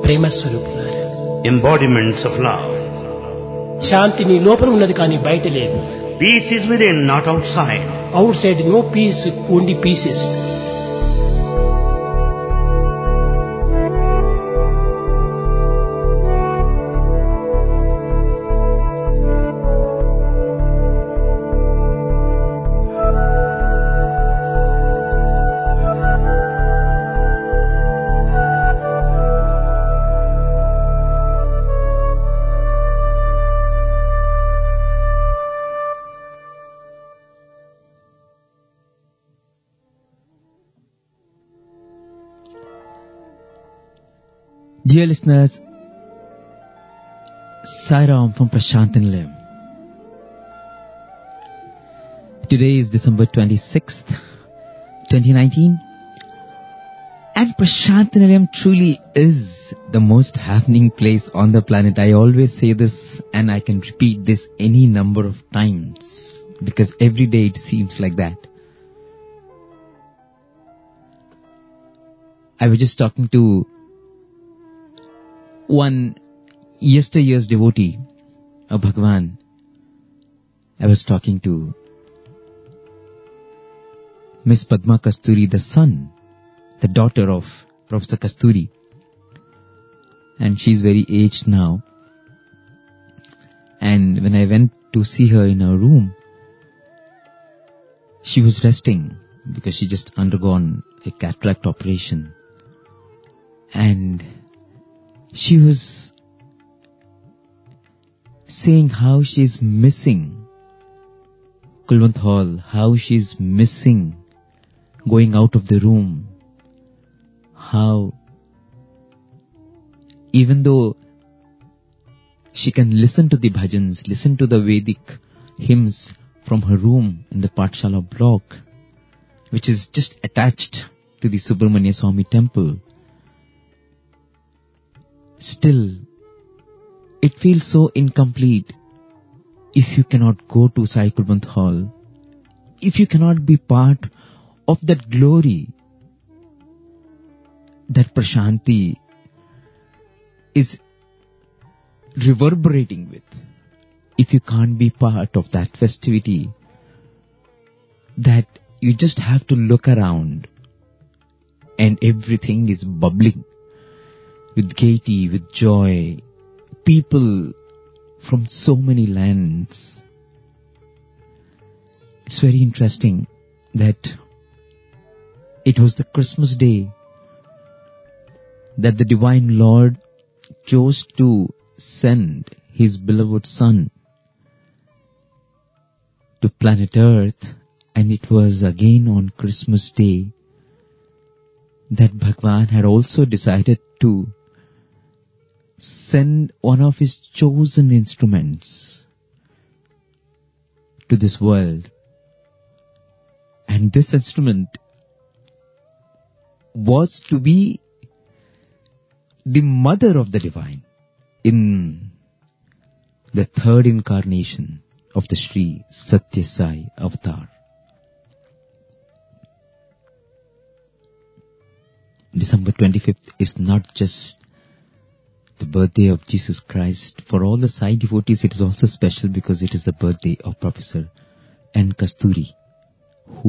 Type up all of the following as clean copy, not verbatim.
ప్రేమ స్వరూపులారా, embodiments of love. శాంతి నీ లోపల ఉన్నది కానీ బయట లేదు. Peace is within, not outside. Outside no peace, only pieces. Dear listeners, Sai Ram from Prashantinilayam. Today is December 26th, 2019, and Prashantinilayam truly is the most happening place on the planet. I always say this, and I can repeat this any number of times, because every day it seems like that. I was just talking to one yesteryear's devotee of Bhagwan. I was talking to Miss Padma Kasturi, the daughter of Professor Kasturi. And she's very aged now. And when I went to see her in her room, she was resting because she just undergone a cataract operation. And she was saying how she's missing Kulwant Hall, how she's missing going out of the room, how even though she can listen to the bhajans, listen to the Vedic hymns from her room in the Pathshala block, which is just attached to the Subramanya Swami temple, still, it feels so incomplete if you cannot go to Sai Kulwant Hall, if you cannot be part of that glory that Prashanti is reverberating with. If you can't be part of that festivity, that you just have to look around and everything is bubbling with gaiety, with joy, people from so many lands. It's very interesting that it was the Christmas day that the Divine Lord chose to send His beloved Son to planet Earth, and it was again on Christmas Day that Bhagwan had also decided to send one of His chosen instruments to this world. And this instrument was to be the mother of the divine in the third incarnation of the Sri Satya Sai Avatar. December 25th is not just the birthday of Jesus Christ. For all the Sai devotees, it is also special because it is the birthday of Professor N. Kasturi, who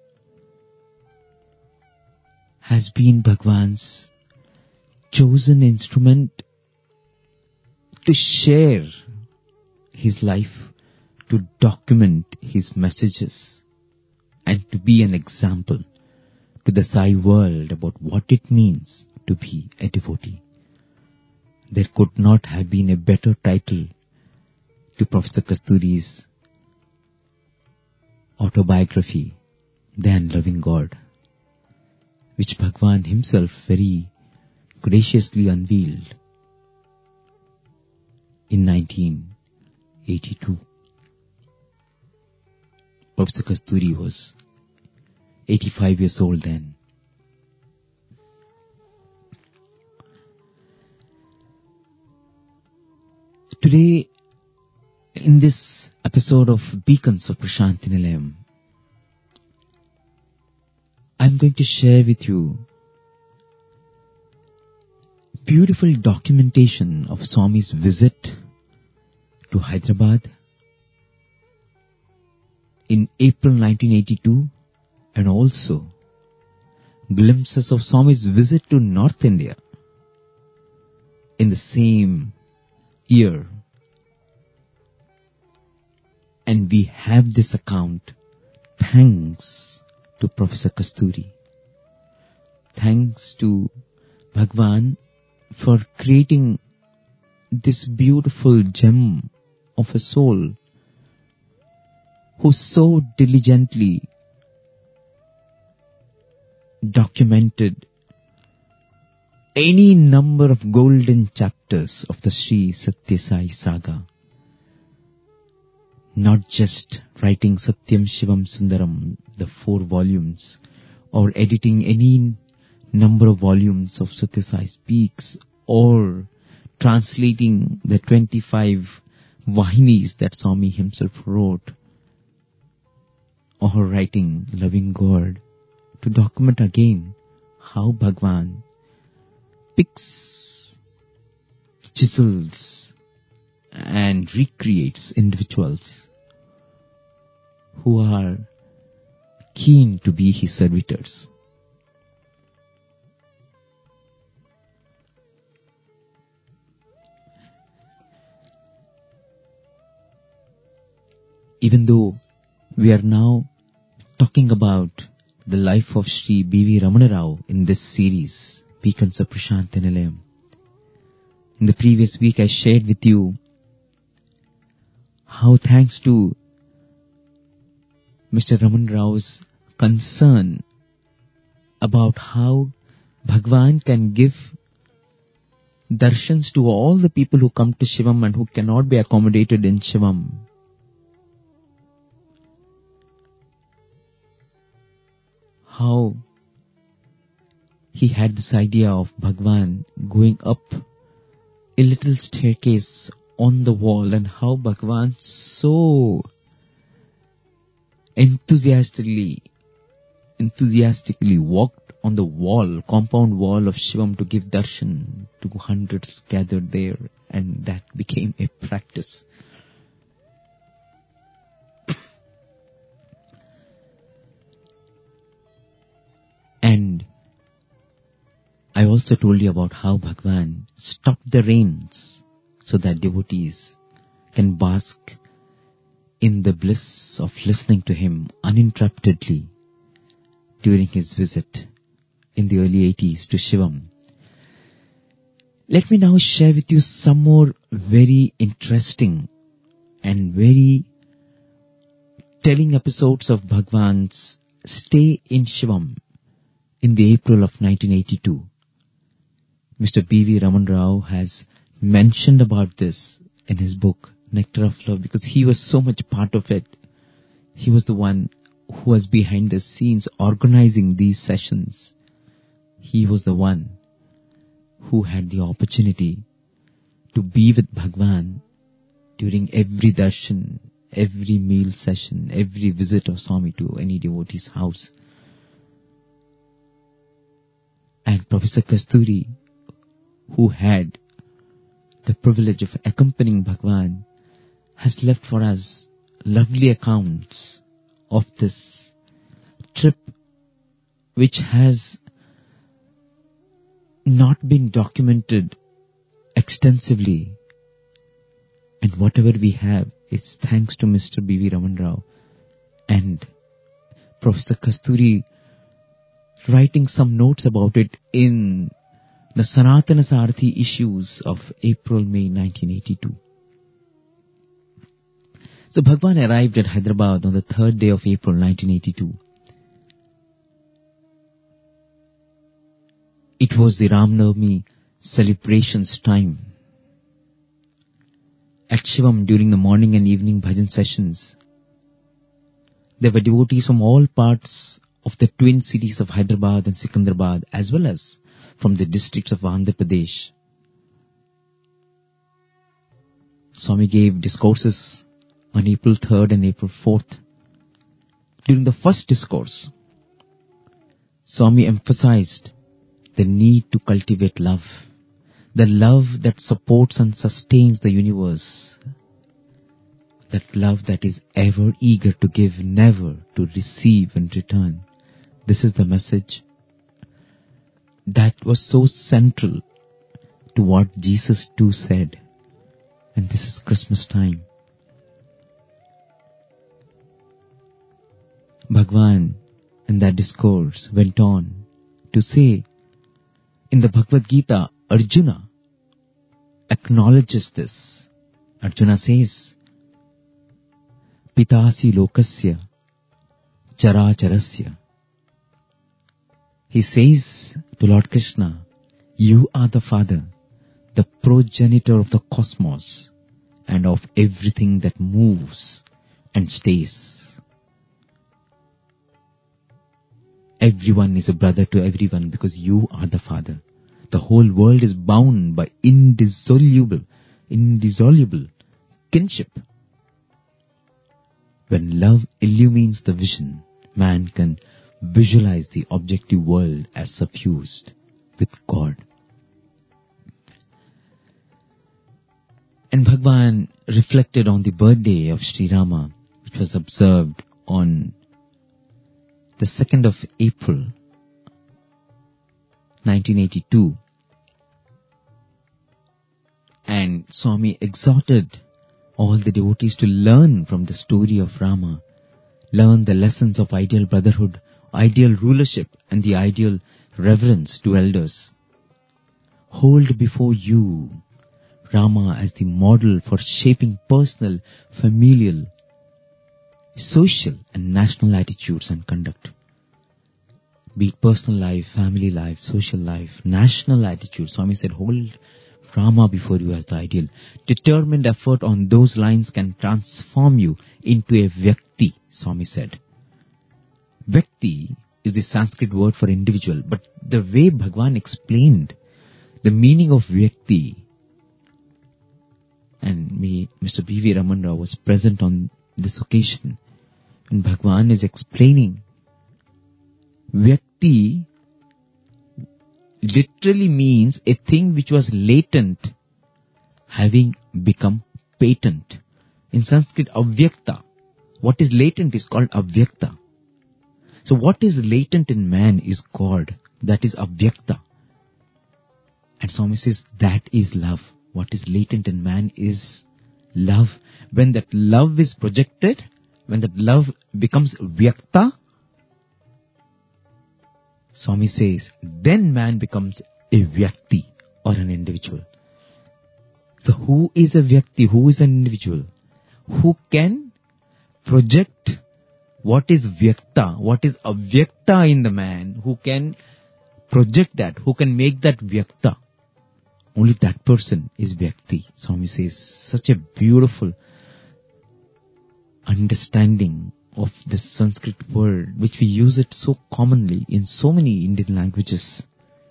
has been Bhagwan's chosen instrument to share his life, to document his messages, and to be an example to the Sai world about what it means to be a devotee. There could not have been a better title to Professor Kasturi's autobiography than Loving God, which Bhagwan himself very graciously unveiled in 1982. Professor Kasturi was 85 years old then. Today, in this episode of Beacons of Prashantinilayam, I'm going to share with you beautiful documentation of Swami's visit to Hyderabad in April 1982, and also glimpses of Swami's visit to North India in the same year. And we have this account thanks to Professor Kasturi. Thanks to Bhagwan for creating this beautiful gem of a soul who so diligently documented any number of golden chapters of the Sri Satya Sai saga. Not just writing Satyam Shivam Sundaram, the 4 volumes, or editing any number of volumes of Satya Sai Speaks, or translating the 25 Vahinis that Swami himself wrote, or writing Loving God, to document again how Bhagwan picks, chisels, and recreates individuals who are keen to be his servitors. Even though we are now talking about the life of Sri B.V. Ramana Rao in this series, Beacons of Prashanta Nilayam. In the previous week I shared with you how, thanks to Mr. Ramana Rao's concern about how Bhagwan can give darshans to all the people who come to Shivam and who cannot be accommodated in Shivam, how he had this idea of Bhagwan going up a little staircase on the wall, and how Bhagwan so enthusiastically walked on the wall, compound wall of Shivam to give darshan to hundreds gathered there, and that became a practice. And I also told you about how Bhagwan stopped the rains so that devotees can bask in the bliss of listening to him uninterruptedly during his visit in the early 80s to Shivam. Let me now share with you some more very interesting and very telling episodes of Bhagwan's stay in Shivam in the April of 1982. Mr. B.V. Ramana Rao has mentioned about this in his book, Nectar of Love, because he was so much part of it. He was the one who was behind the scenes organizing these sessions. He was the one who had the opportunity to be with Bhagwan during every darshan, every meal session, every visit of Swami to any devotee's house. And Professor Kasturi, who had the privilege of accompanying Bhagwan, has left for us lovely accounts of this trip, which has not been documented extensively. And whatever we have, it's thanks to Mr. B.V. Ramana Rao and Professor Kasturi writing some notes about it in the Sanatana Sarathi issues of April-May 1982. So Bhagwan arrived at Hyderabad on the 3rd day of April 1982. It was the Ram Navami celebrations time. At Shivam, during the morning and evening bhajan sessions, there were devotees from all parts of the twin cities of Hyderabad and Secunderabad, as well as from the districts of Andhra Pradesh. Swami gave discourses on April 3rd and April 4th. During the first discourse, Swami emphasized the need to cultivate love, the love that supports and sustains the universe, that love that is ever eager to give, never to receive and return. This is the message that was so central to what Jesus too said. And this is Christmas time. Bhagwan in that discourse went on to say, in the Bhagavad Gita, Arjuna acknowledges this. Arjuna says, Pitasi lokasya characharasya. He says to Lord Krishna, you are the father, the progenitor of the cosmos and of everything that moves and stays. Everyone is a brother to everyone because you are the father. The whole world is bound by indissoluble kinship. When love illumines the vision, man can visualize the objective world as suffused with God. And Bhagwan reflected on the birthday of Sri Rama, which was observed on the 2nd of April, 1982. And Swami exhorted all the devotees to learn from the story of Rama, learn the lessons of ideal brotherhood, ideal rulership, and the ideal reverence to elders. Hold before you Rama as the model for shaping personal, familial, social and national attitudes and conduct. Be it personal life, family life, social life, national attitudes. Swami said, hold Rama before you as the ideal. Determined effort on those lines can transform you into a Vyakti, Swami said. Vyakti is the Sanskrit word for individual, but the way Bhagwan explained the meaning of Vyakti, and Mr. B.V. Raman Rao was present on this occasion, and Bhagwan is explaining, Vyakti literally means a thing which was latent having become patent. In Sanskrit, avyakta. What is latent is called avyakta. So what is latent in man is God. That is avyakta. And Swami says that is love. What is latent in man is love. When that love is projected, when that love becomes vyakta, Swami says, then man becomes a Vyakti or an individual. So who is a Vyakti? Who is an individual? Who can project what is Vyakta, what is Avyakta in the man? Who can project that? Who can make that Vyakta? Only that person is Vyakti. Swami says, such a beautiful understanding of this Sanskrit word, which we use it so commonly in so many Indian languages.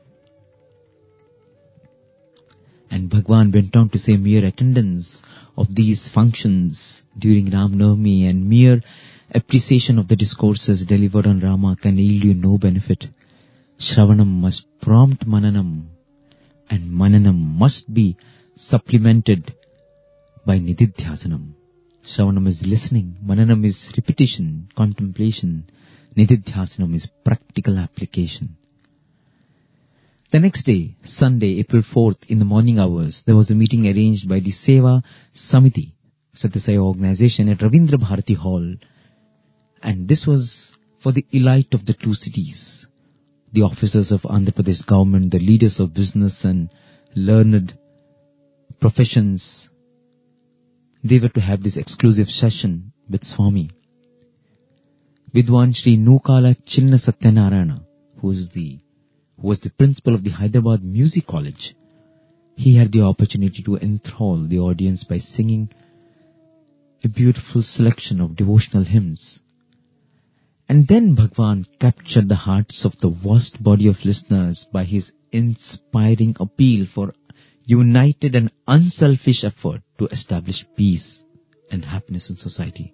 And Bhagwan went on to say mere attendance of these functions during Ram Navami and mere appreciation of the discourses delivered on Rama can yield you no benefit. Shravanam must prompt Mananam, and Mananam must be supplemented by Nididhyasanam. Shravanam is listening, Mananam is repetition, contemplation, Nididhyasanam is practical application. The next day, Sunday, April 4th, in the morning hours, there was a meeting arranged by the Seva Samiti, Satya Sai organization at Ravindra Bharati Hall. And this was for the elite of the two cities, the officers of Andhra Pradesh government, the leaders of business and learned professions. They were to have this exclusive session with Swami. Vidwan Shri Nukala Chinna Satyanarayana, who was the principal of the Hyderabad Music College, he had the opportunity to enthrall the audience by singing a beautiful selection of devotional hymns. And then Bhagwan captured the hearts of the vast body of listeners by his inspiring appeal for united and unselfish effort to establish peace and happiness in society.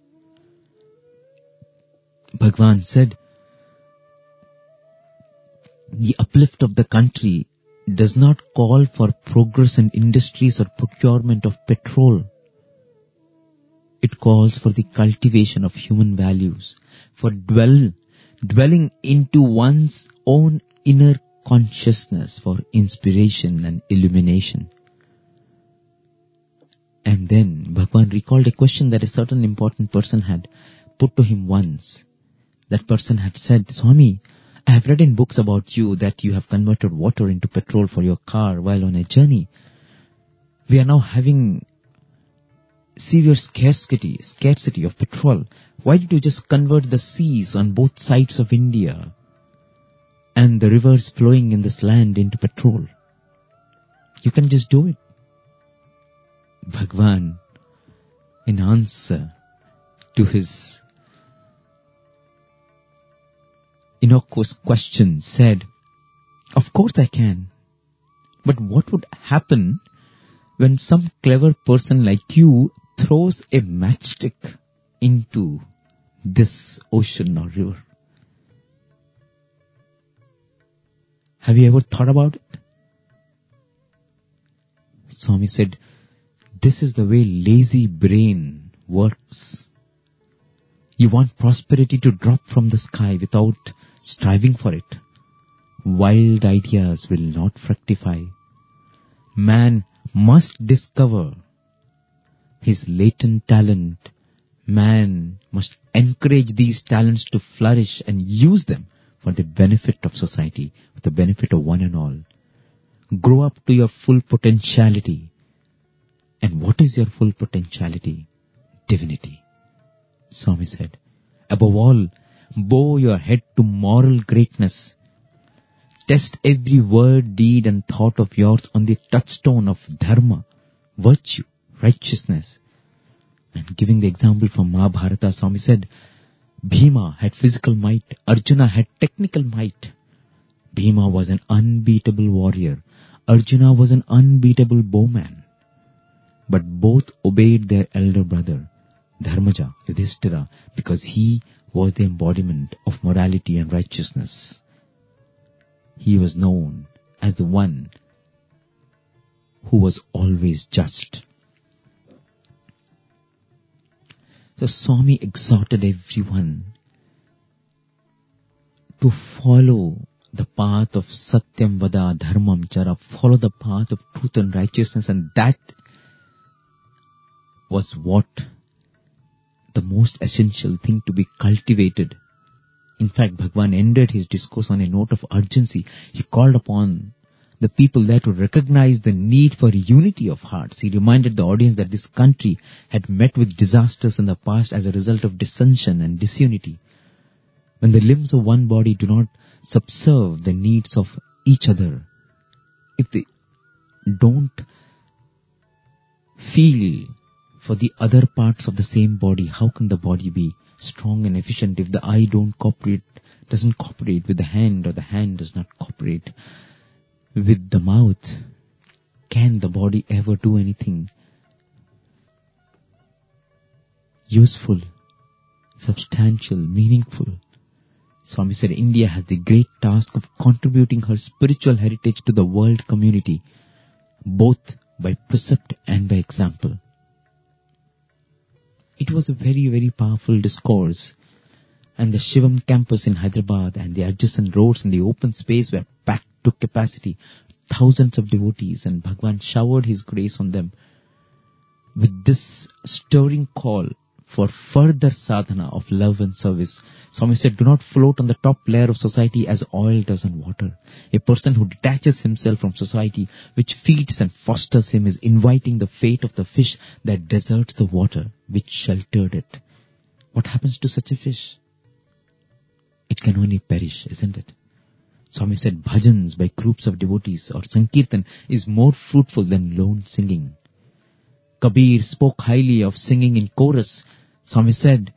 Bhagwan said, the uplift of the country does not call for progress in industries or procurement of petrol. It calls for the cultivation of human values, for dwelling into one's own inner consciousness for inspiration and illumination. And then Bhagwan recalled a question that a certain important person had put to him once. That person had said, Swami, I have read in books about you that you have converted water into petrol for your car while on a journey. We are now having severe scarcity of petrol. Why did you just convert the seas on both sides of India and the rivers flowing in this land into petrol? You can just do it. Bhagwan, in answer to his innocuous question, said, of course I can. But what would happen when some clever person like you throws a matchstick into this ocean or river? Have you ever thought about it? Swami said, this is the way lazy brain works. You want prosperity to drop from the sky without striving for it. Wild ideas will not fructify. Man must discover his latent talent. Man must encourage these talents to flourish and use them for the benefit of society, for the benefit of one and all. Grow up to your full potentiality. And what is your full potentiality? Divinity. Swami said, above all, bow your head to moral greatness. Test every word, deed and thought of yours on the touchstone of dharma, virtue, righteousness. And giving the example from Mahabharata, Swami said, Bhima had physical might, Arjuna had technical might. Bhima was an unbeatable warrior, Arjuna was an unbeatable bowman. But both obeyed their elder brother, Dharmaja, Yudhishthira, because he was the embodiment of morality and righteousness. He was known as the one who was always just. So Swami exhorted everyone to follow the path of Satyam Vada Dharmam Chara, follow the path of truth and righteousness, and that was what the most essential thing to be cultivated. In fact, Bhagwan ended his discourse on a note of urgency. He called upon the people there to recognize the need for unity of hearts. He reminded the audience that this country had met with disasters in the past as a result of dissension and disunity. When the limbs of one body do not subserve the needs of each other, if they don't feel for the other parts of the same body, how can the body be strong and efficient if the eye doesn't cooperate with the hand, or the hand does not cooperate with the mouth? Can the body ever do anything useful, substantial, meaningful? Swami said India has the great task of contributing her spiritual heritage to the world community, both by precept and by example. It was a very, very powerful discourse, and the Shivam campus in Hyderabad and the adjacent roads in the open space were packed to capacity. Thousands of devotees, and Bhagwan showered his grace on them with this stirring call for further sadhana of love and service. Swami said, do not float on the top layer of society as oil does on water. A person who detaches himself from society, which feeds and fosters him, is inviting the fate of the fish that deserts the water which sheltered it. What happens to such a fish? It can only perish, isn't it? Swami said, bhajans by groups of devotees or sankirtan is more fruitful than lone singing. Kabir spoke highly of singing in chorus. Swami said,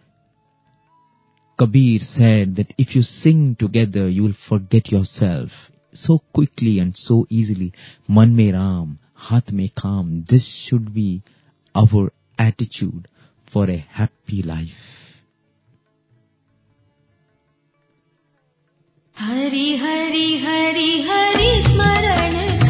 Kabir said that if you sing together, you will forget yourself so quickly and so easily. Man mein Ram, haath mein Kam. This should be our attitude for a happy life. Hari Hari Hari Hari Smaran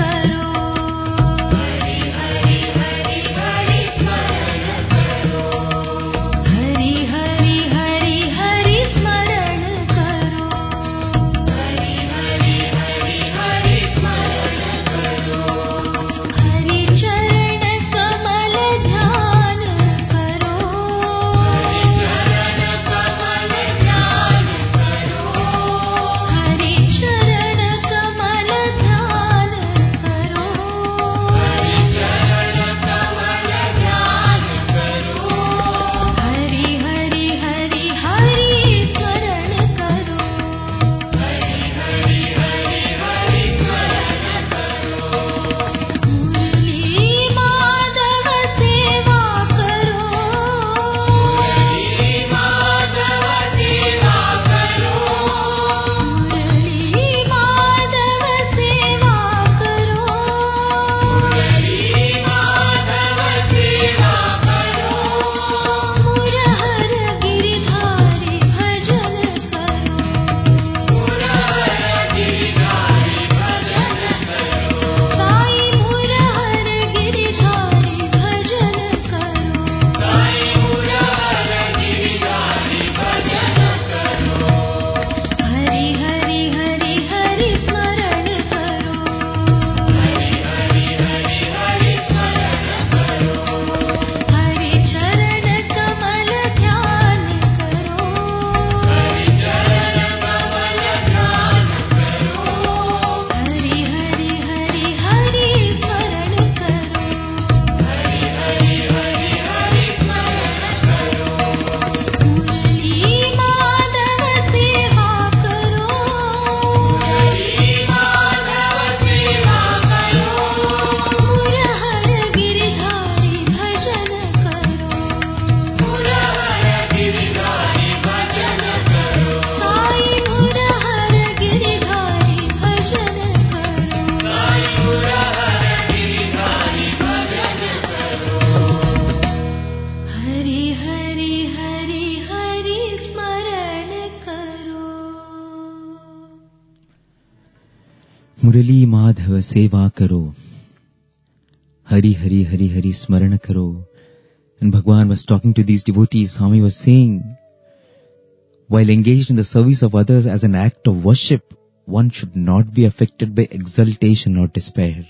Murali Madhava Seva Karo. Hari Hari Hari Hari Smarana Karo. And Bhagwan was talking to these devotees. Swami was saying, while engaged in the service of others as an act of worship, one should not be affected by exultation or despair.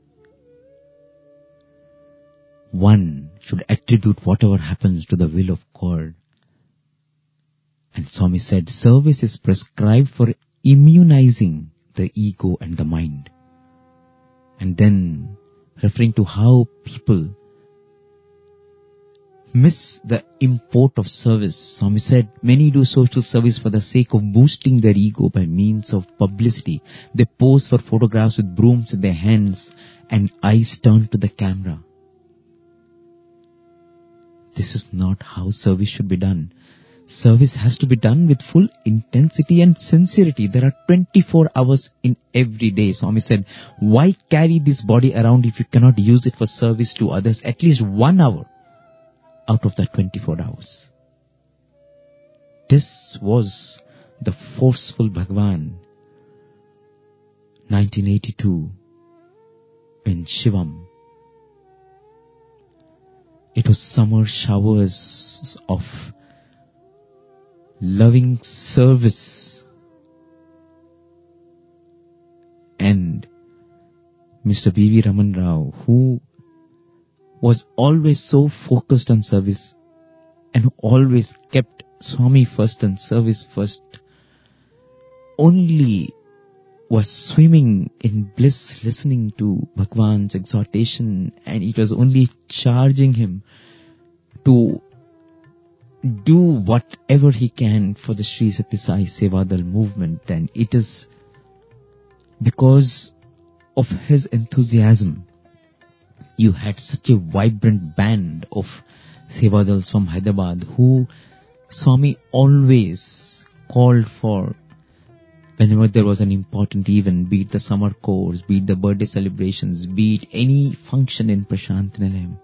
One should attribute whatever happens to the will of God. And Swami said, service is prescribed for immunizing the ego and the mind. And then, referring to how people miss the import of service, Swami said, many do social service for the sake of boosting their ego by means of publicity. They pose for photographs with brooms in their hands and eyes turned to the camera. This is not how service should be done. Service has to be done with full intensity and sincerity. There are 24 hours in every day. Swami said, why carry this body around if you cannot use it for service to others at least 1 hour out of the 24 hours? This was the forceful Bhagwan, 1982, in Shivam. It was summer showers of loving service. And Mr. B.V. Raman Rao, who was always so focused on service and always kept Swami first and service first, only was swimming in bliss listening to Bhagwan's exhortation, and it was only charging him to do whatever he can for the Sri Satya Sai Sevadal movement. And it is because of his enthusiasm, you had such a vibrant band of Sevadals from Hyderabad who Swami always called for whenever there was an important event, be it the summer course, be it the birthday celebrations, be it any function in Prashant Nilayam.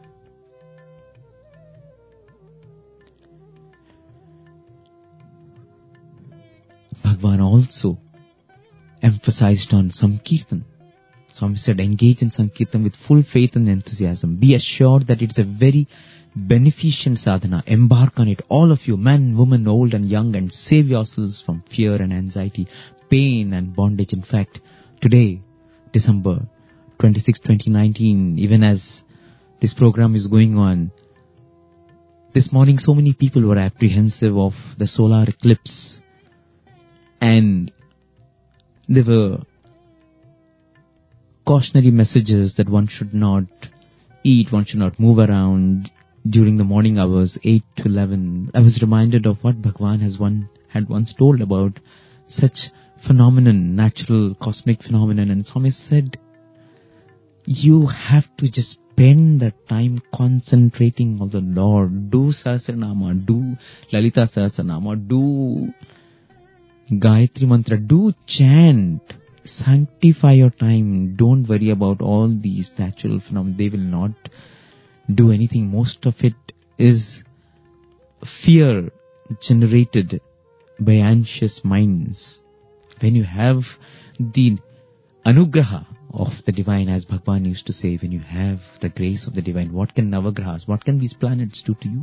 Bhagwan also emphasized on Sankirtan. Swami said, engage in Sankirtan with full faith and enthusiasm. Be assured that it is a very beneficent sadhana. Embark on it, all of you, men, women, old and young, and save yourselves from fear and anxiety, pain and bondage. In fact, today, December 26, 2019, even as this program is going on, this morning so many people were apprehensive of the solar eclipse, and there were cautionary messages that one should not eat, one should not move around during the morning hours, 8 to 11. I was reminded of what Bhagwan had once told about such phenomenon, natural, cosmic phenomenon. And Swami said, you have to just spend the time concentrating on the Lord. Do Sahasranama, do Lalita Sahasranama, do Gayatri Mantra, do chant. Sanctify your time. Don't worry about all these natural phenomena. They will not do anything. Most of it is fear generated by anxious minds. When you have the anugraha of the divine, as Bhagwan used to say, when you have the grace of the divine, what can navagrahas, what can these planets do to you?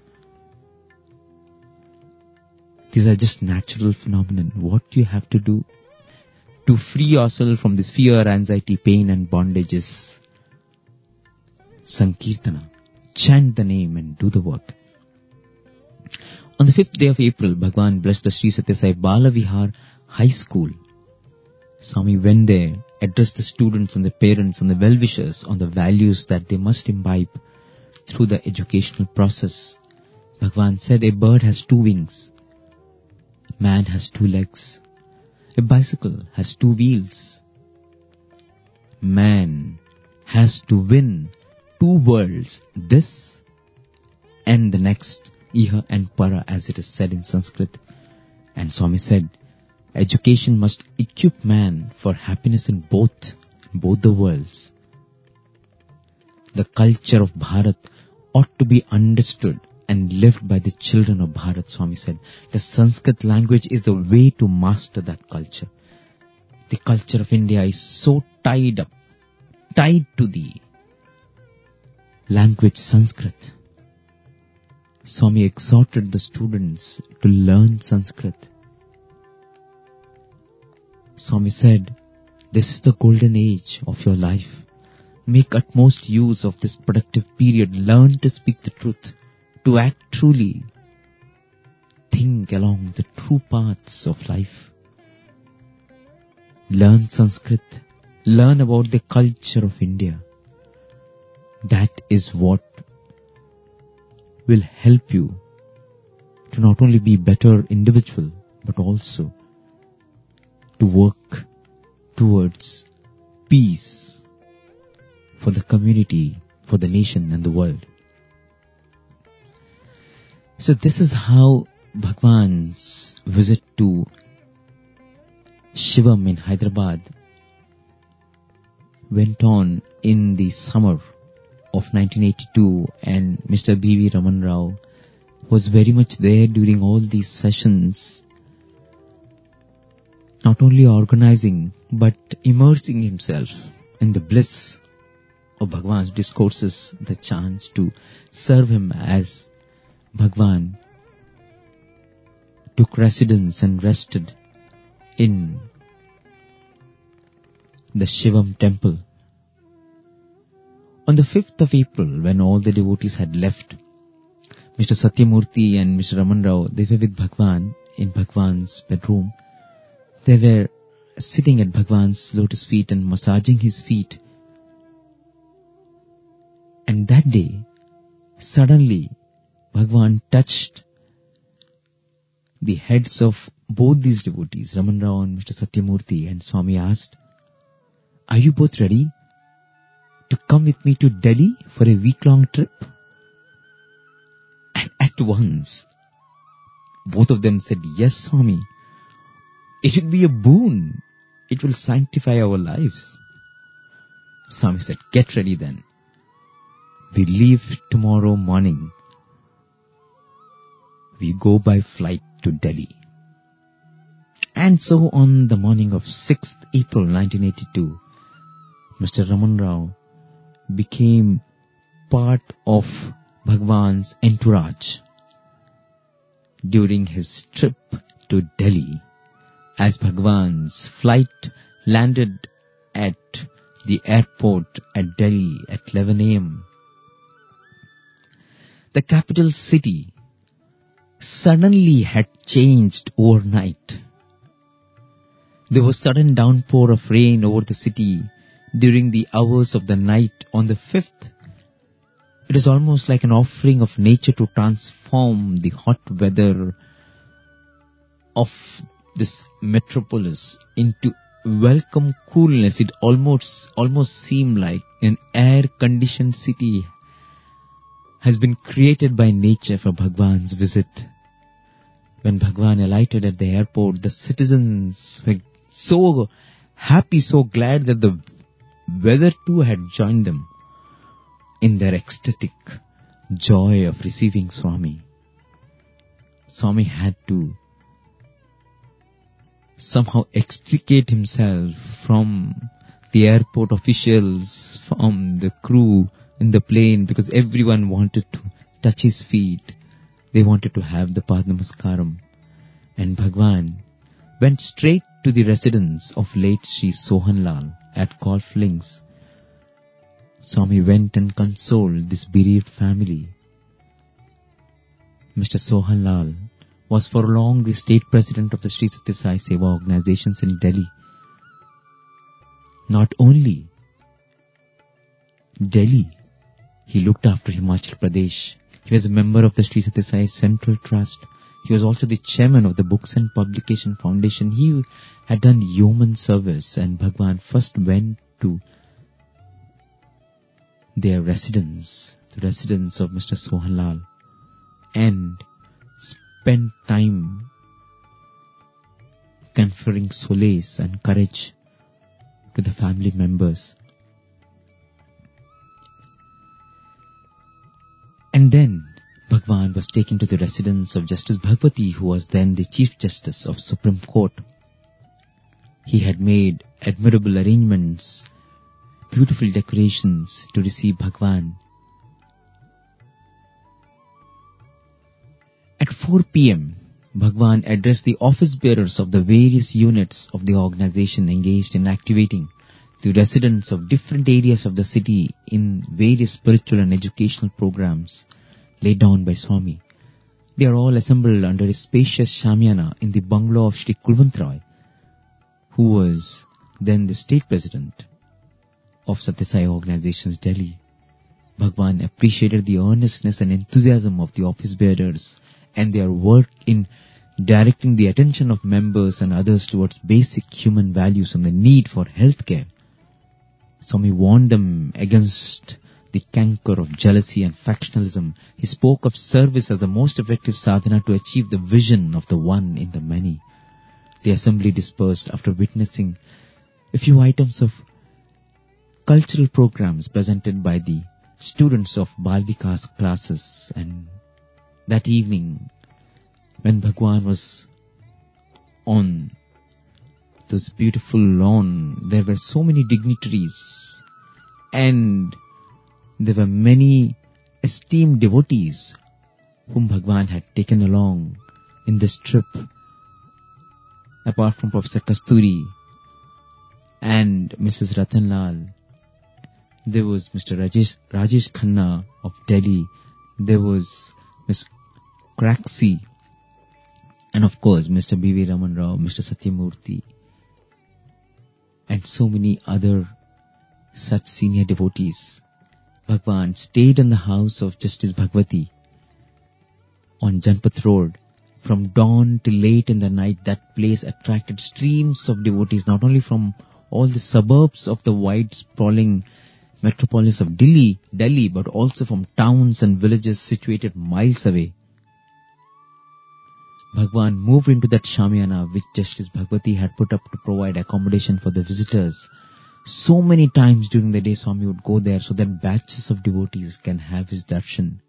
These are just natural phenomena. What you have to do to free yourself from this fear, anxiety, pain and bondages? Sankirtana. Chant the name and do the work. On the 5th day of April, Bhagwan blessed the Sri Satya Sai Bala Vihar High School. Swami went there, addressed the students and the parents and the well-wishers on the values that they must imbibe through the educational process. Bhagwan said, a bird has 2 wings. Man has 2 legs. A bicycle has 2 wheels. Man has to win 2 worlds, this and the next, iha and para, as it is said in Sanskrit. And Swami said, education must equip man for happiness in both the worlds. The culture of Bharat ought to be understood and lived by the children of Bharat. Swami said, the Sanskrit language is the way to master that culture. the culture of India is so tied to the language Sanskrit. Swami exhorted the students to learn Sanskrit. Swami said, this is the golden age of your life. Make utmost use of this productive period. Learn to speak the truth, to act truly. Think along the true paths of life. Learn Sanskrit. Learn about the culture of India. That is what will help you to not only be a better individual, but also to work towards peace for the community, for the nation and the world. So this is how Bhagwan's visit to Shivam in Hyderabad went on in the summer of 1982, and Mr. B.V. Raman Rao was very much there during all these sessions, not only organizing but immersing himself in the bliss of Bhagwan's discourses, the chance to serve him as Bhagwan took residence and rested in the Shivam temple. On the 5th of April, when all the devotees had left, Mr. Satyamurthy and Mr. Raman Rao, they were with Bhagwan in Bhagwan's bedroom. They were sitting at Bhagwan's lotus feet and massaging his feet. And that day, suddenly, Bhagwan touched the heads of both these devotees, Raman Rao and Mr. Satyamurthy, and Swami asked, "Are you both ready to come with me to Delhi for a week-long trip?" And at once, both of them said, "Yes, Swami. It will be a boon. It will sanctify our lives." Swami said, "Get ready then. We leave tomorrow morning. We go by flight to Delhi." And so on the morning of 6th April 1982, Mr. Raman Rao became part of Bhagwan's entourage during his trip to Delhi, as Bhagwan's flight landed at the airport at Delhi at 11 a.m. The capital city suddenly had changed overnight. There was sudden downpour of rain over the city during the hours of the night on the 5th. It is almost like an offering of nature to transform the hot weather of this metropolis into welcome coolness. It almost seemed like an air-conditioned city has been created by nature for Bhagwan's visit. When Bhagwan alighted at the airport, the citizens were so happy, so glad that the weather too had joined them in their ecstatic joy of receiving Swami. Swami had to somehow extricate himself from the airport officials, from the crew in the plane, because everyone wanted to touch his feet. They wanted to have the Padnamaskaram. And Bhagwan went straight to the residence of late Sri Sohan Lal at Golf Links. Swami went and consoled this bereaved family. Mr. Sohan Lal was for long the state president of the Sri Satya Sai Seva organizations in Delhi. Not only Delhi, he looked after Himachal Pradesh. He was a member of the Sri Satya Sai Central Trust. He was also the chairman of the Books and Publication Foundation. He had done yeoman service, and Bhagwan first went to their residence, the residence of Mr. Sohan Lal, and spent time conferring solace and courage to the family members. And then Bhagwan was taken to the residence of Justice Bhagwati, who was then the Chief Justice of Supreme Court. He had made admirable arrangements, beautiful decorations to receive Bhagwan. At 4 p.m., Bhagwan addressed the office bearers of the various units of the organization engaged in activating the residents of different areas of the city in various spiritual and educational programs laid down by Swami. They are all assembled under a spacious shamyana in the bungalow of Shri Kulwant Roy, who was then the state president of Satya Sai Organizations, Delhi. Bhagwan appreciated the earnestness and enthusiasm of the office bearers and their work in directing the attention of members and others towards basic human values and the need for health care. Swami warned them against the canker of jealousy and factionalism. He spoke of service as the most effective sadhana to achieve the vision of the one in the many. The assembly dispersed after witnessing a few items of cultural programs presented by the students of Bal Vikas classes, and that evening, when Bhagwan was on this beautiful lawn, there were so many dignitaries and there were many esteemed devotees whom Bhagwan had taken along in this trip. Apart from Professor Kasturi and Mrs. Ratanlal, there was Mr. Rajesh Khanna of Delhi, there was Ms. Craxi, and of course Mr. B.V. Raman Rao, Mr. Satyamurthy, and so many other such senior devotees. Bhagwan stayed in the house of Justice Bhagwati on Janpath Road. From dawn till late in the night, that place attracted streams of devotees, not only from all the suburbs of the wide sprawling metropolis of Delhi, but also from towns and villages situated miles away. Bhagwan moved into that shamyana which Justice Bhagwati had put up to provide accommodation for the visitors. So many times during the day Swami would go there so that batches of devotees can have his darshan.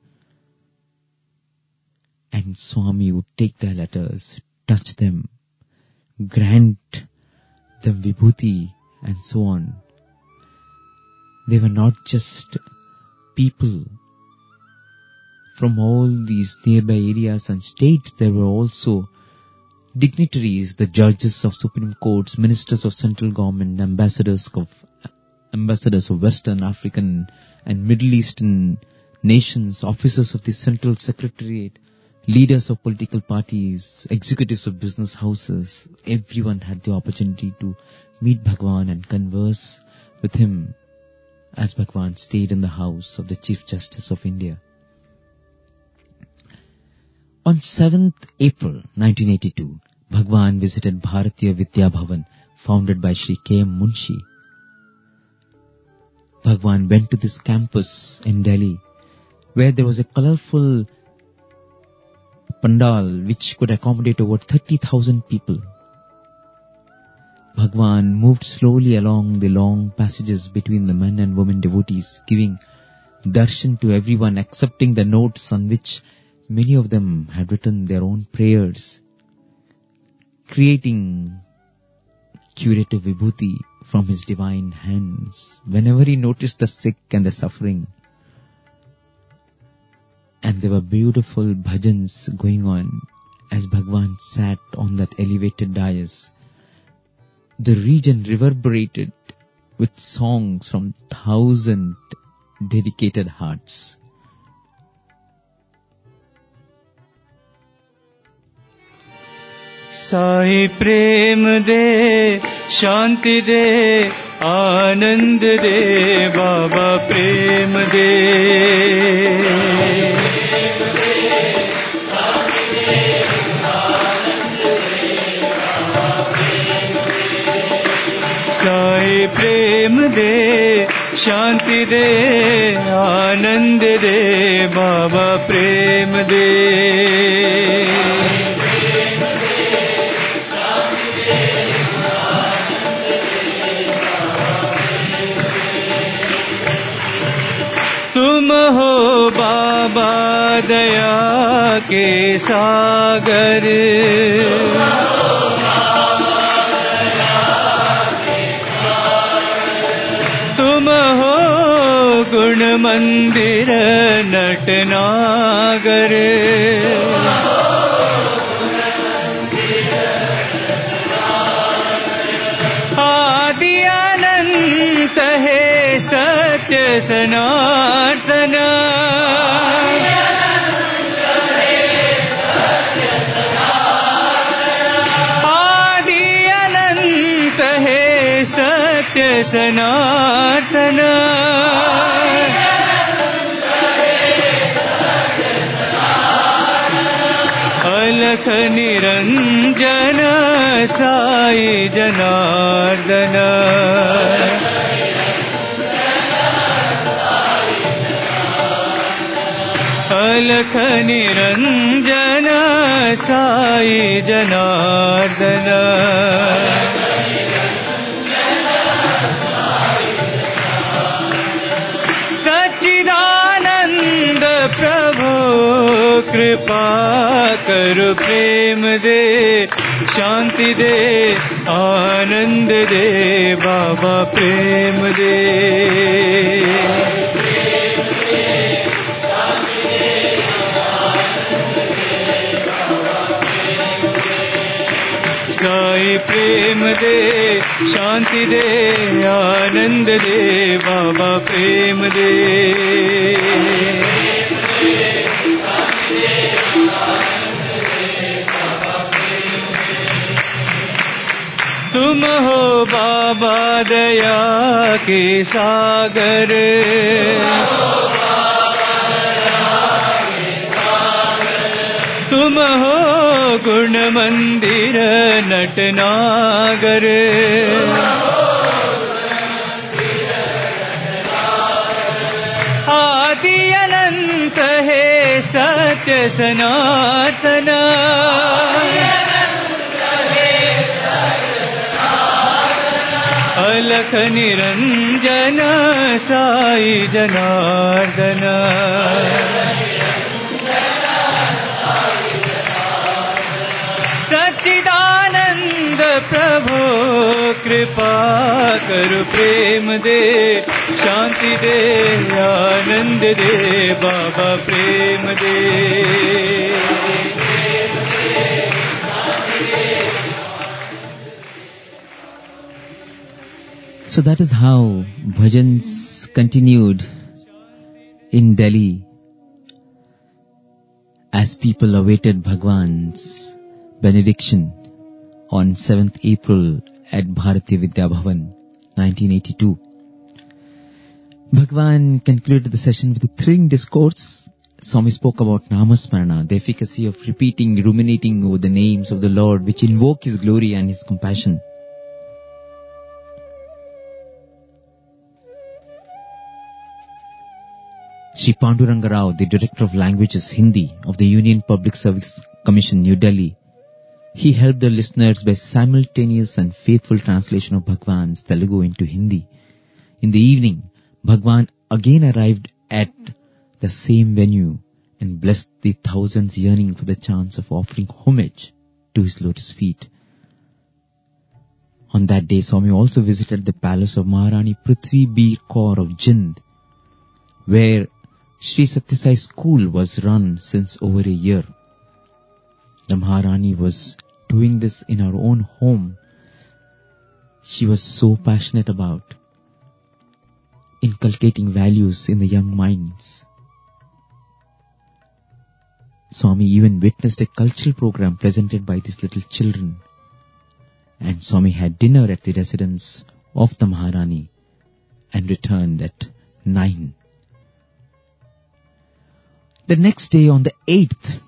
And Swami would take their letters, touch them, grant them vibhuti and so on. They were not just people from all these nearby areas and states. There were also dignitaries, the judges of Supreme Courts, ministers of central government, ambassadors of Western, African and Middle Eastern nations, officers of the Central Secretariat, leaders of political parties, executives of business houses. Everyone had the opportunity to meet Bhagwan and converse with him as Bhagwan stayed in the house of the Chief Justice of India. On 7th April 1982, Bhagwan visited Bharatiya Vidya Bhavan, founded by Sri K.M. Munshi. Bhagwan went to this campus in Delhi, where there was a colorful pandal which could accommodate over 30,000 people. Bhagwan moved slowly along the long passages between the men and women devotees, giving darshan to everyone, accepting the notes on which many of them had written their own prayers, creating curative vibhuti from his divine hands whenever he noticed the sick and the suffering. And there were beautiful bhajans going on as Bhagwan sat on that elevated dais. The region reverberated with songs from 1,000 dedicated hearts. Sai प्रेम दे, शांति दे, आनंद दे, बाबा प्रेम दे। साई प्रेम दे, शांति दे, आनंद दे, बाबा प्रेम दे। तुम हो बाबा दया के सागर, तुम हो गुण मंदिर नटनागर आदि अनंत है सत्य सनातन आदि अनंत है सत्य सनातन अलख निरंजन साई जनार्दन अलख निरंजन साई जनार्दन सच्चिदानंद प्रभु कृपा कर प्रेम दे शांति दे आनंद दे बाबा प्रेम दे साई प्रेम दे शांति दे आनंद दे बाबा प्रेम दे तुम हो बाबा दया के सागर तुम हो गुण मंदिर नटनागर आदि अनंत है सत्य सनातन अलख निरंजन साई जनार्दन सच्चिदानंद प्रभु कृपा कर प्रेम दे शांति दे आनंद दे बाबा प्रेम दे So that is how bhajans continued in Delhi as people awaited Bhagwan's benediction on 7th April at Bharati Vidya Bhavan, 1982. Bhagwan concluded the session with a thrilling discourse. Swami spoke about Namasmarana, the efficacy of repeating, ruminating over the names of the Lord which invoke His glory and His compassion. Shri Panduranga Rao, the Director of Languages Hindi of the Union Public Service Commission, New Delhi, he helped the listeners by simultaneous and faithful translation of Bhagwan's Telugu into Hindi. In the evening, Bhagwan again arrived at the same venue and blessed the thousands yearning for the chance of offering homage to his lotus feet. On that day, Swami also visited the palace of Maharani Prithvi Bir Kaur of Jind, where Sri Satya Sai School was run since over a year. The Maharani was doing this in her own home. She was so passionate about inculcating values in the young minds. Swami even witnessed a cultural program presented by these little children. And Swami had dinner at the residence of the Maharani and returned at 9. The next day, on the 8th,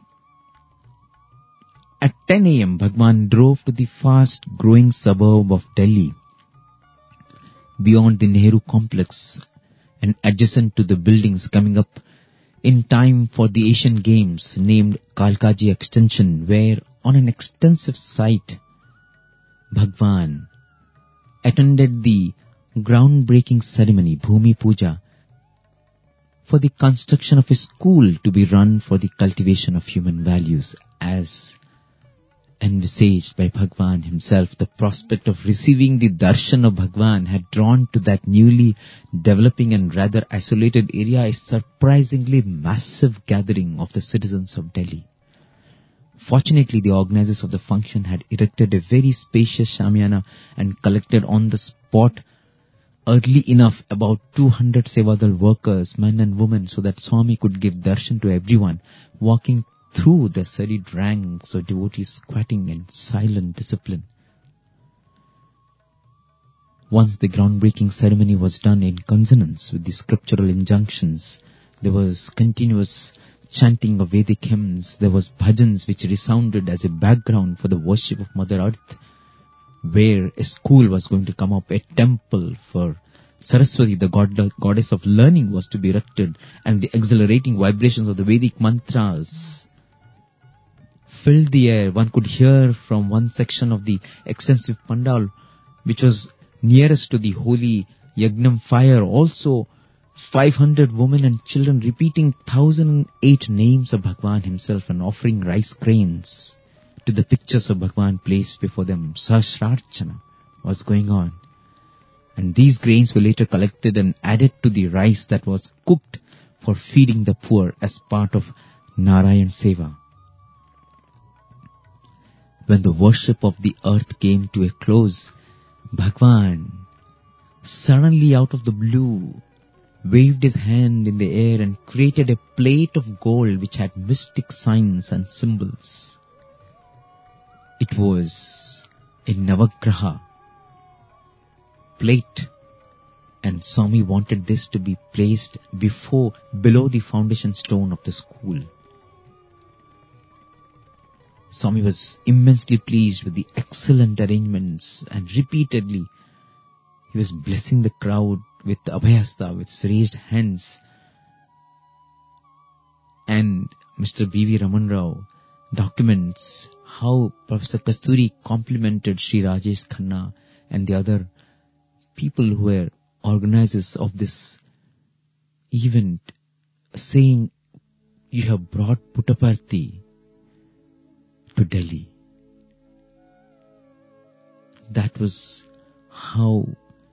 at 10 a.m., Bhagwan drove to the fast-growing suburb of Delhi, beyond the Nehru complex and adjacent to the buildings coming up in time for the Asian Games named Kalkaji Extension, where on an extensive site, Bhagwan attended the groundbreaking ceremony, Bhumi Puja, for the construction of a school to be run for the cultivation of human values as envisaged by Bhagwan himself, the prospect of receiving the darshan of Bhagwan had drawn to that newly developing and rather isolated area a surprisingly massive gathering of the citizens of Delhi. Fortunately, the organizers of the function had erected a very spacious shamiana and collected on the spot early enough about 200 Sevadal workers, men and women, so that Swami could give darshan to everyone, walking through the serried ranks of devotees squatting in silent discipline. Once the groundbreaking ceremony was done in consonance with the scriptural injunctions, there was continuous chanting of Vedic hymns. There was bhajans which resounded as a background for the worship of Mother Earth, where a school was going to come up, a temple for Saraswati, the goddess of learning, was to be erected, and the exhilarating vibrations of the Vedic mantras filled the air. One could hear from one section of the extensive pandal, which was nearest to the holy Yagnam fire, also 500 women and children repeating 1008 names of Bhagwan himself and offering rice grains to the pictures of Bhagwan placed before them. Sahasrarchana was going on. And these grains were later collected and added to the rice that was cooked for feeding the poor as part of Narayan Seva. When the worship of the earth came to a close, Bhagwan, suddenly out of the blue, waved his hand in the air and created a plate of gold which had mystic signs and symbols. It was a Navagraha plate, and Swami wanted this to be placed below the foundation stone of the school. Swami was immensely pleased with the excellent arrangements, and repeatedly he was blessing the crowd with Abhayasta, with raised hands. And Mr. B.V. Raman Rao documents how Professor Kasturi complimented Sri Rajesh Khanna and the other people who were organizers of this event, saying, "You have brought Puttaparthi to Delhi." That was how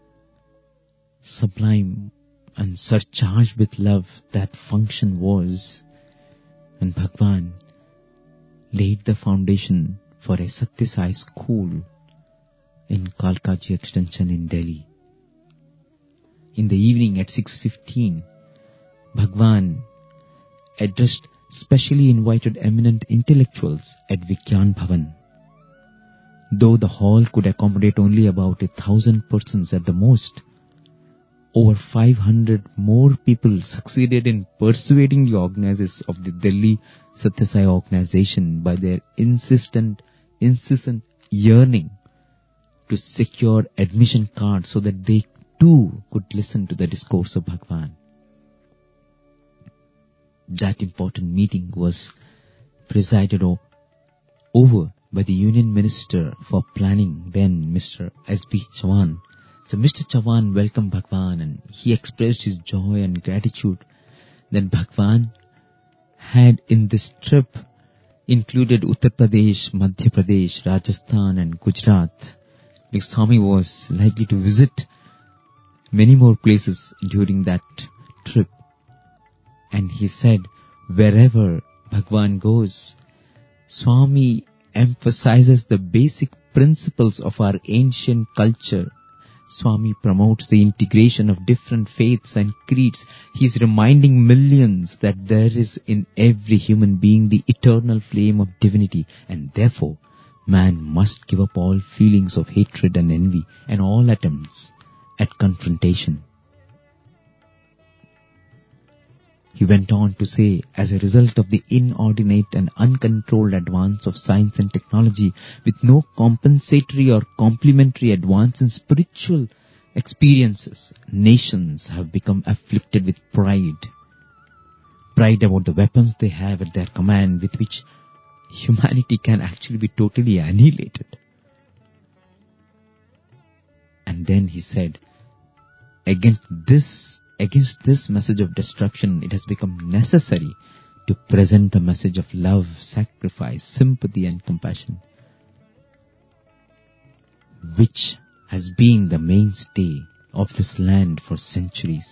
sublime and surcharged with love that function was. And Bhagwan laid the foundation for a Satya Sai school in Kalkaji Extension in Delhi. In the evening at 6:15, Bhagwan addressed specially invited eminent intellectuals at Vigyan Bhavan. Though the hall could accommodate only about 1,000 persons at the most, over 500 more people succeeded in persuading the organizers of the Delhi Satya Sai organization by their incessant yearning to secure admission cards so that they too could listen to the discourse of Bhagwan. That important meeting was presided over by the Union Minister for Planning, then Mr. S.B. Chauhan. So Mr. Chauhan welcomed Bhagwan and he expressed his joy and gratitude that Bhagwan had in this trip included Uttar Pradesh, Madhya Pradesh, Rajasthan and Gujarat, because Swami was likely to visit many more places during that trip. And he said, wherever Bhagwan goes, Swami emphasizes the basic principles of our ancient culture. Swami promotes the integration of different faiths and creeds. He is reminding millions that there is in every human being the eternal flame of divinity, and therefore man must give up all feelings of hatred and envy and all attempts at confrontation. He went on to say, as a result of the inordinate and uncontrolled advance of science and technology, with no compensatory or complementary advance in spiritual experiences, nations have become afflicted with pride. Pride about the weapons they have at their command, with which humanity can actually be totally annihilated. And then he said, against this message of destruction, it has become necessary to present the message of love, sacrifice, sympathy and compassion. which has been the mainstay of this land for centuries.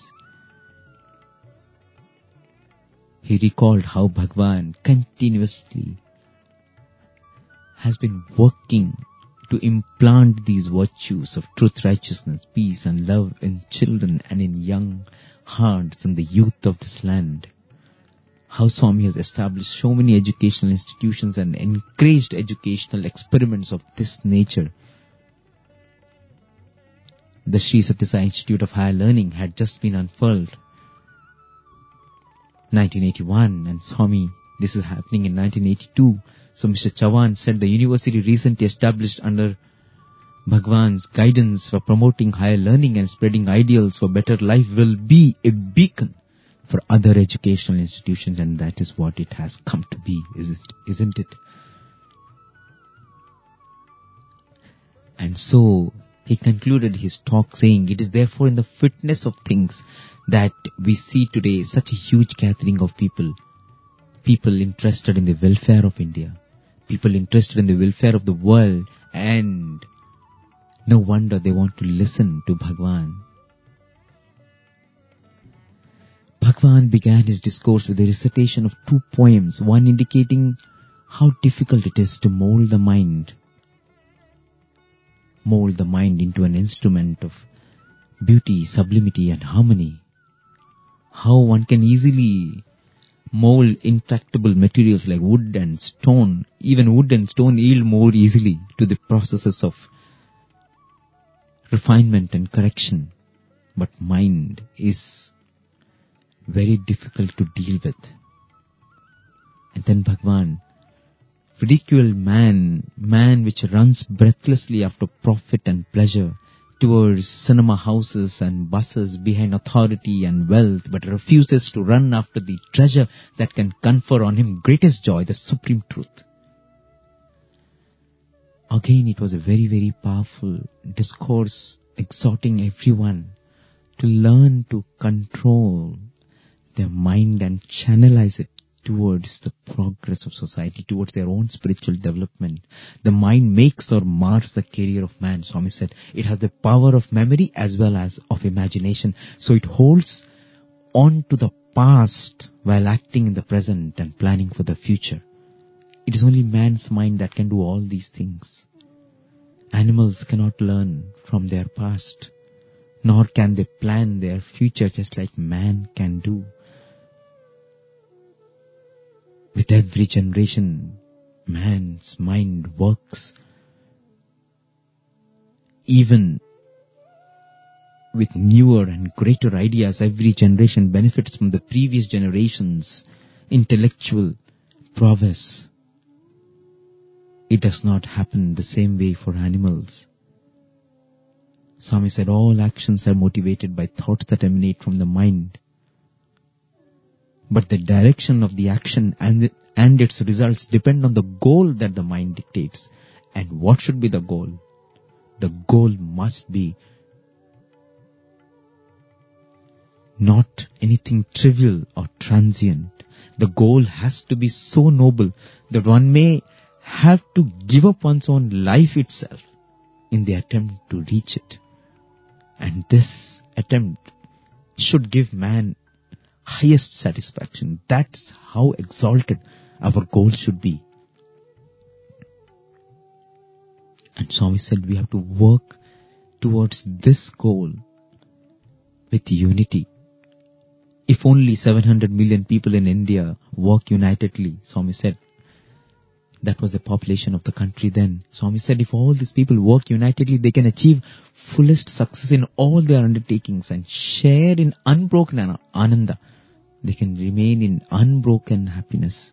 He recalled how Bhagwan continuously has been working to implant these virtues of truth, righteousness, peace and love in children and in young hearts and the youth of this land. How Swami has established so many educational institutions and encouraged educational experiments of this nature. The Sri Sathya Sai Institute of Higher Learning had just been unfurled 1981, and Swami, this is happening in 1982. So Mr. Chavan said the university recently established under Bhagwan's guidance for promoting higher learning and spreading ideals for better life will be a beacon for other educational institutions, and that is what it has come to be, isn't it? And so he concluded his talk saying, it is therefore in the fitness of things that we see today such a huge gathering of people interested in the welfare of India, people interested in the welfare of the world, and no wonder they want to listen to Bhagwan. Bhagwan began his discourse with a recitation of 2 poems, one indicating how difficult it is to mold the mind into an instrument of beauty, sublimity and harmony. How one can easily mold intractable materials like wood and stone. Even wood and stone yield more easily to the processes of refinement and correction. But mind is very difficult to deal with. And then Bhagwan ridiculed man which runs breathlessly after profit and pleasure, towards cinema houses and buses behind authority and wealth, but refuses to run after the treasure that can confer on him greatest joy, the supreme truth. Again, it was a very, very powerful discourse exhorting everyone to learn to control their mind and channelize it towards the progress of society, towards their own spiritual development. The mind makes or mars the career of man. Swami said it has the power of memory as well as of imagination. So it holds on to the past while acting in the present and planning for the future. It is only man's mind that can do all these things. Animals cannot learn from their past, nor can they plan their future just like man can do. With every generation, man's mind works. Even with newer and greater ideas, every generation benefits from the previous generation's intellectual prowess. It does not happen the same way for animals. Swami said all actions are motivated by thoughts that emanate from the mind. But the direction of the action and its results depend on the goal that the mind dictates. And what should be the goal? The goal must be not anything trivial or transient. The goal has to be so noble that one may have to give up one's own life itself in the attempt to reach it. And this attempt should give man highest satisfaction. That's how exalted our goal should be. And Swami said we have to work towards this goal with unity. If only 700 million people in India work unitedly, Swami said, that was the population of the country then. Swami said if all these people work unitedly, they can achieve fullest success in all their undertakings and share in unbroken ananda. They can remain in unbroken happiness.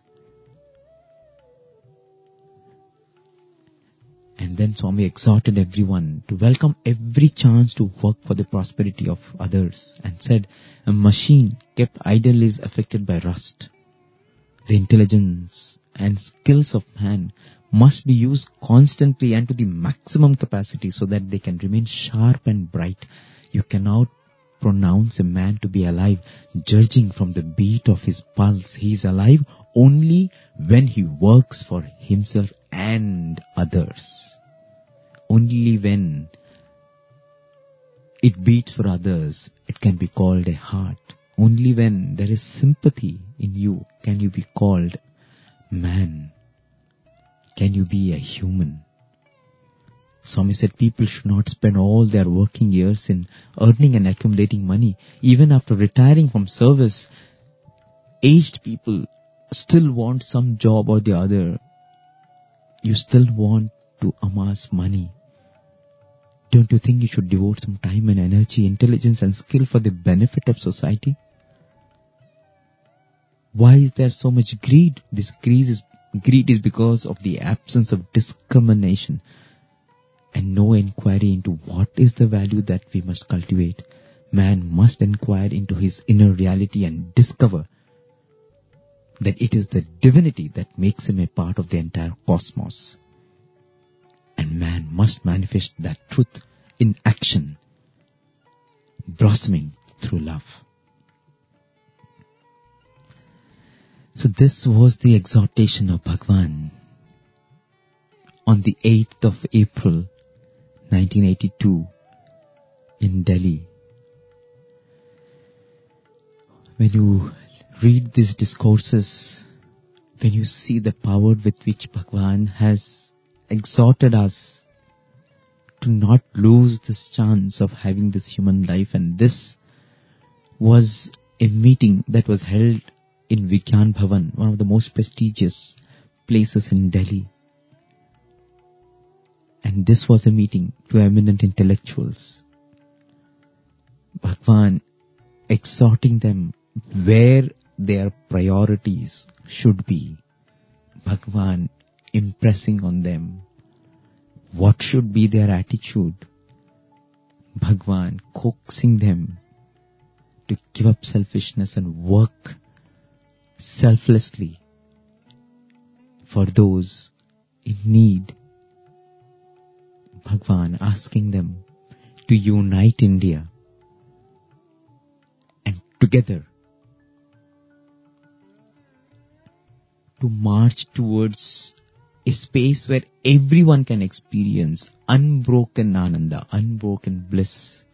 And then Swami exhorted everyone to welcome every chance to work for the prosperity of others and said, a machine kept idle is affected by rust. The intelligence and skills of man must be used constantly and to the maximum capacity so that they can remain sharp and bright. You cannot pronounce a man to be alive judging from the beat of his pulse. He is alive only when he works for himself and others. only when it beats for others, it can be called a heart. Only when there is sympathy in you can you be called man. Can you be a human? Swami said people should not spend all their working years in earning and accumulating money. Even after retiring from service, aged people still want some job or the other. You still want to amass money. Don't you think you should devote some time and energy, intelligence and skill for the benefit of society? Why is there so much greed? This greed is because of the absence of discrimination and no inquiry into what is the value that we must cultivate. Man must inquire into his inner reality and discover that it is the divinity that makes him a part of the entire cosmos. And man must manifest that truth in action, blossoming through love. So this was the exhortation of Bhagwan on the 8th of April, 1982 in Delhi. When you read these discourses, when you see the power with which Bhagwan has exhorted us to not lose this chance of having this human life, and this was a meeting that was held in Vigyan Bhavan, one of the most prestigious places in Delhi. And this was a meeting to eminent intellectuals. Bhagwan exhorting them where their priorities should be. Bhagwan impressing on them what should be their attitude. Bhagwan coaxing them to give up selfishness and work selflessly for those in need. Bhagwan asking them to unite India and together to march towards a space where everyone can experience unbroken Ananda, unbroken bliss.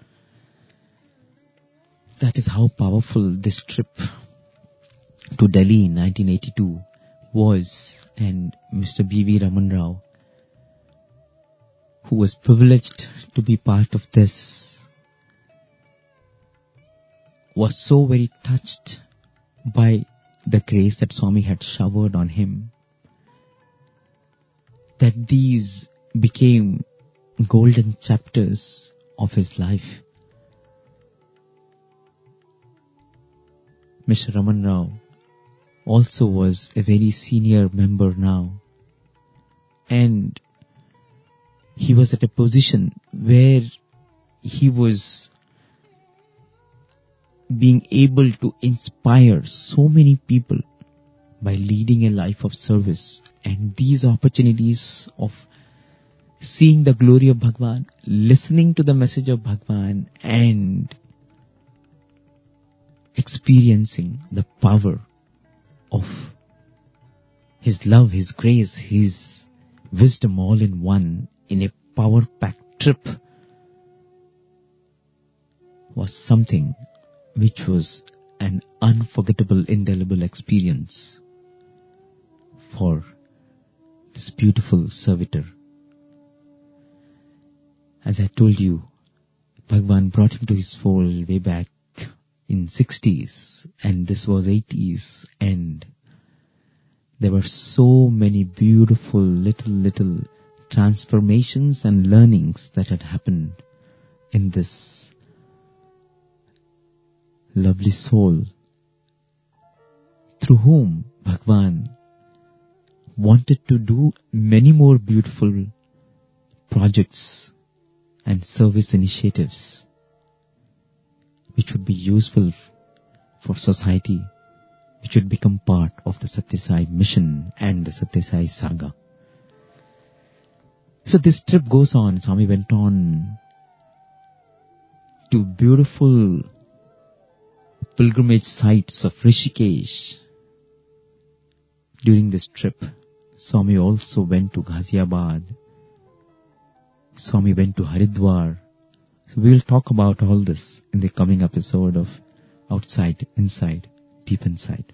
That is how powerful this trip to Delhi in 1982 was. And Mr. B.V. Raman Rao, who was privileged to be part of this, was so very touched by the grace that Swami had showered on him, that these became golden chapters of his life. Mr. Raman Rao also was a very senior member now, and he was at a position where he was being able to inspire so many people by leading a life of service. And these opportunities of seeing the glory of Bhagwan, listening to the message of Bhagwan, and experiencing the power of his love, his grace, his wisdom all in one, in a power-packed trip, was something which was an unforgettable, indelible experience for this beautiful servitor. As I told you, Bhagwan brought him to his fold way back in 60s, and this was 80s, and there were so many beautiful little transformations and learnings that had happened in this lovely soul, through whom Bhagwan wanted to do many more beautiful projects and service initiatives which would be useful for society, which would become part of the Satya Sai mission and the Satya Sai saga. So this trip goes on. Swami went on to beautiful pilgrimage sites of Rishikesh. During this trip, Swami also went to Ghaziabad, Swami went to Haridwar. So we will talk about all this in the coming episode of Outside, Inside, Deep Inside.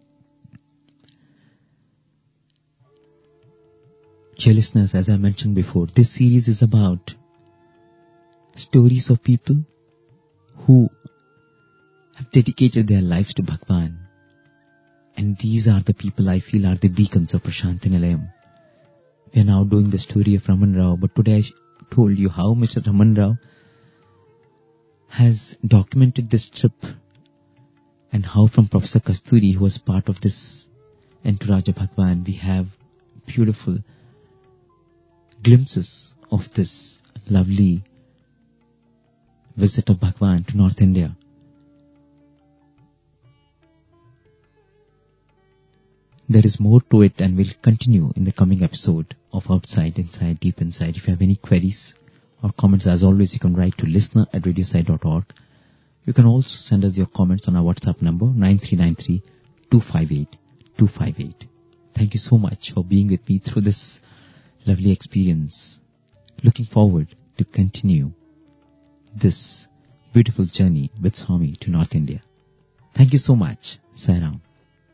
Dear listeners, as I mentioned before, this series is about stories of people who have dedicated their lives to Bhagwan. And these are the people I feel are the beacons of Prasanthi Nilayam. We are now doing the story of Raman Rao, but today I told you how Mr. Raman Rao has documented this trip and how from Professor Kasturi, who was part of this entourage of Bhagwan, we have beautiful glimpses of this lovely visit of Bhagwan to North India. There is more to it and we'll continue in the coming episode of Outside, Inside, Deep Inside. If you have any queries or comments, as always, you can write to listener@radiosai.org. You can also send us your comments on our WhatsApp number 9393-258-258. Thank you so much for being with me through this lovely experience. Looking forward to continue this beautiful journey with Swami to North India. Thank you so much. Sai Ram.